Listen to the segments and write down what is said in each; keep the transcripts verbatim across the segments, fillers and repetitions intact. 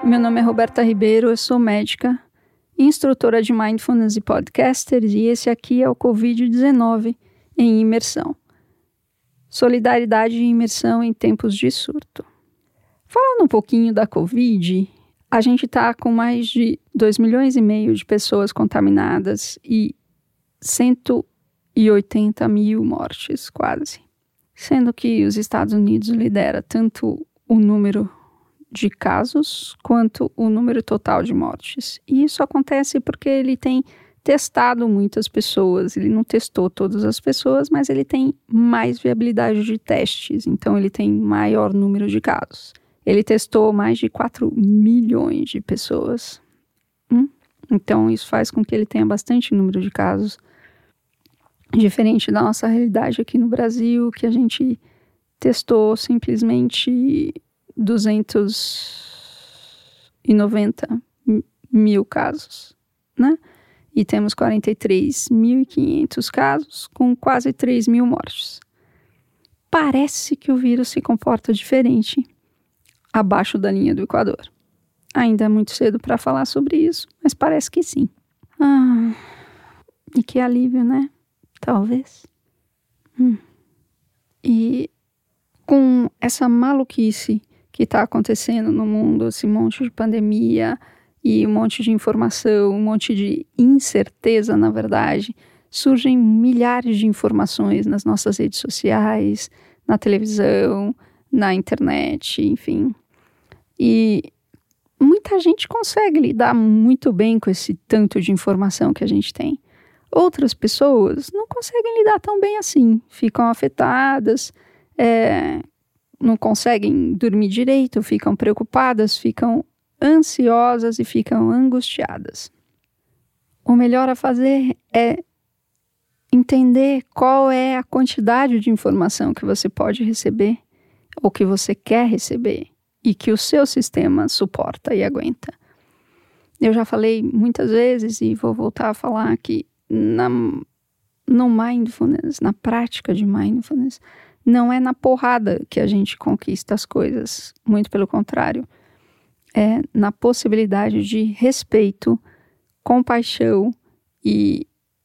Meu nome é Roberta Ribeiro, eu sou médica, instrutora de Mindfulness e podcaster, e esse aqui é o covid dezenove em imersão. Solidariedade e imersão em tempos de surto. Falando um pouquinho da Covid, a gente está com mais de dois milhões e meio de pessoas contaminadas e cento e oitenta mil mortes, quase. Sendo que os Estados Unidos lidera tanto o número de casos quanto o número total de mortes. E isso acontece porque ele tem testado muitas pessoas. Ele não testou todas as pessoas, mas ele tem mais viabilidade de testes. Então ele tem maior número de casos. Ele testou mais de quatro milhões de pessoas. Hum? Então isso faz com que ele tenha bastante número de casos. Diferente da nossa realidade aqui no Brasil, que a gente testou simplesmente duzentos e noventa mil casos, né? E temos quarenta e três mil e quinhentos casos com quase três mil mortes. Parece que o vírus se comporta diferente abaixo da linha do Equador. Ainda é muito cedo para falar sobre isso, mas parece que sim. Ah, e que alívio, né? Talvez. Hum. E com essa maluquice que está acontecendo no mundo, esse monte de pandemia e um monte de informação, um monte de incerteza, na verdade, surgem milhares de informações nas nossas redes sociais, na televisão, na internet, enfim. E muita gente consegue lidar muito bem com esse tanto de informação que a gente tem. Outras pessoas não conseguem lidar tão bem assim, ficam afetadas, é, não conseguem dormir direito, ficam preocupadas, ficam ansiosas e ficam angustiadas. O melhor a fazer é entender qual é a quantidade de informação que você pode receber ou que você quer receber e que o seu sistema suporta e aguenta. Eu já falei muitas vezes e vou voltar a falar que na, no mindfulness, na prática de mindfulness, não é na porrada que a gente conquista as coisas, muito pelo contrário. É na possibilidade de respeito, compaixão e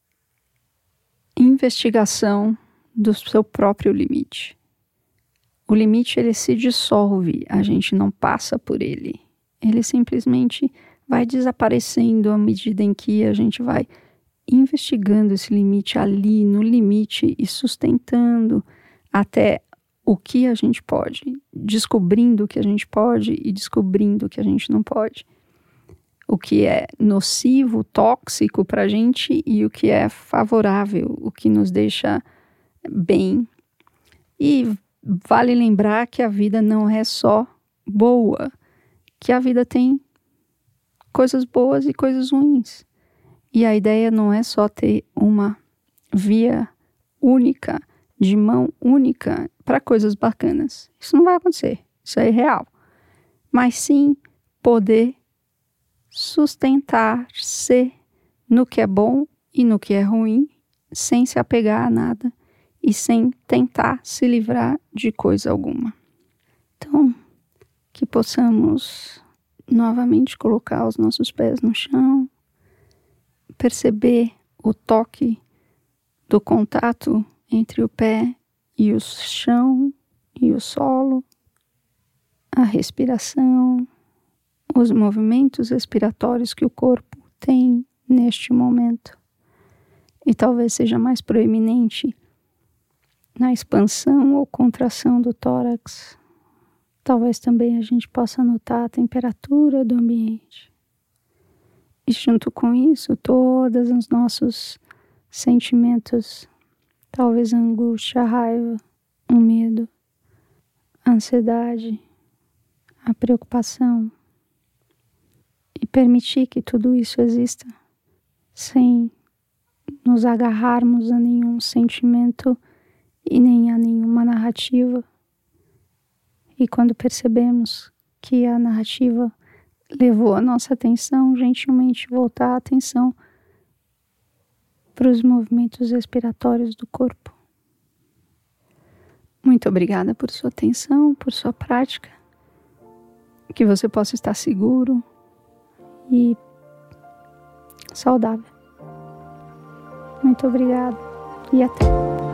investigação do seu próprio limite. O limite, ele se dissolve, a gente não passa por ele. Ele simplesmente vai desaparecendo à medida em que a gente vai investigando esse limite ali, no limite, e sustentando até o que a gente pode, descobrindo o que a gente pode e descobrindo o que a gente não pode. O que é nocivo, tóxico para a gente e o que é favorável, o que nos deixa bem. E vale lembrar que a vida não é só boa, que a vida tem coisas boas e coisas ruins. E a ideia não é só ter uma via única, de mão única para coisas bacanas. Isso não vai acontecer, isso é irreal. Mas sim poder sustentar-se no que é bom e no que é ruim, sem se apegar a nada e sem tentar se livrar de coisa alguma. Então, que possamos novamente colocar os nossos pés no chão, perceber o toque do contato entre o pé e o chão e o solo, a respiração, os movimentos respiratórios que o corpo tem neste momento. E talvez seja mais proeminente na expansão ou contração do tórax. Talvez também a gente possa notar a temperatura do ambiente. E junto com isso, todos os nossos sentimentos, talvez a angústia, a raiva, o medo, a ansiedade, a preocupação. E permitir que tudo isso exista sem nos agarrarmos a nenhum sentimento e nem a nenhuma narrativa. E quando percebemos que a narrativa levou a nossa atenção, gentilmente voltar a atenção para os movimentos respiratórios do corpo. Muito obrigada por sua atenção, por sua prática. que você possa estar seguro e saudável. Muito obrigada e até.